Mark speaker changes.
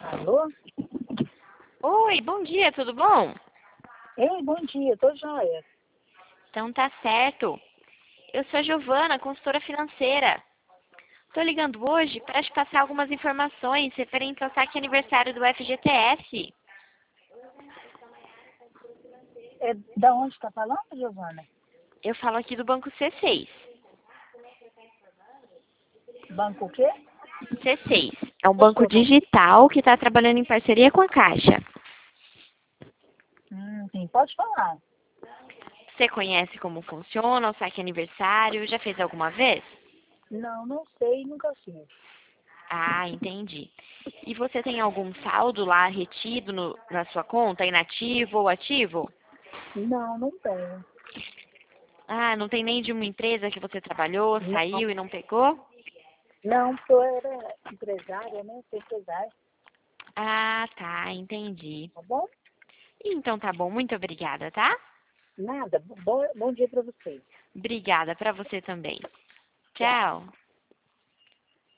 Speaker 1: Alô?
Speaker 2: Oi, bom dia, tudo bom?
Speaker 1: Ei, bom dia, tô joia.
Speaker 2: Então tá certo. Eu sou a Giovana, consultora financeira. Estou ligando hoje para te passar algumas informações referentes ao saque aniversário do FGTS.
Speaker 1: É da onde tá falando, Giovana?
Speaker 2: Eu falo aqui do Banco C6.
Speaker 1: Banco o quê?
Speaker 2: C6 é um banco digital que está trabalhando em parceria com a Caixa.
Speaker 1: Sim, pode falar.
Speaker 2: Você conhece como funciona o saque aniversário? Já fez alguma vez?
Speaker 1: Não, não sei, nunca fiz.
Speaker 2: Ah, entendi. E você tem algum saldo lá retido na sua conta, inativo ou ativo?
Speaker 1: Não, não tenho.
Speaker 2: Ah, não tem nem de uma empresa que você trabalhou,
Speaker 1: Não,
Speaker 2: saiu e não pegou?
Speaker 1: não, porque eu era empresária, né? Sou empresária,
Speaker 2: Ah, tá, entendi.
Speaker 1: tá bom?
Speaker 2: Então tá bom, muito obrigada, tá?
Speaker 1: Nada, bom dia pra vocês.
Speaker 2: Obrigada para você também.
Speaker 1: Tchau.
Speaker 2: Tchau.